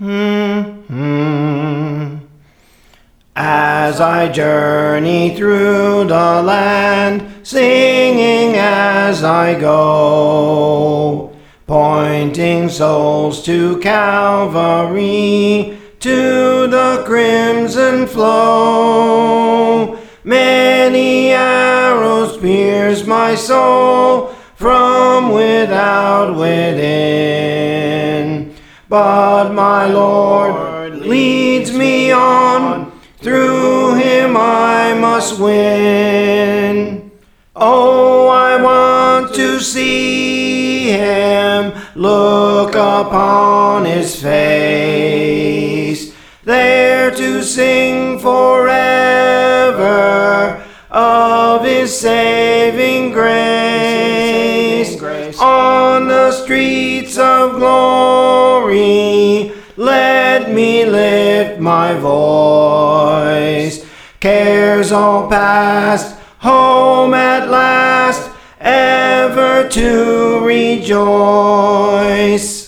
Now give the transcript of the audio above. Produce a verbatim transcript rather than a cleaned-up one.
Hmm. As I journey through the land, singing as I go, pointing souls to Calvary, to the crimson flow. Many arrows pierce my soul from without within, but my Lord leads me on. Through him I must win. Oh, I want to see him, look upon his face, there to sing forever of his saving grace. On the streets of glory, let me lift my voice. Cares all past, home at last, ever to rejoice.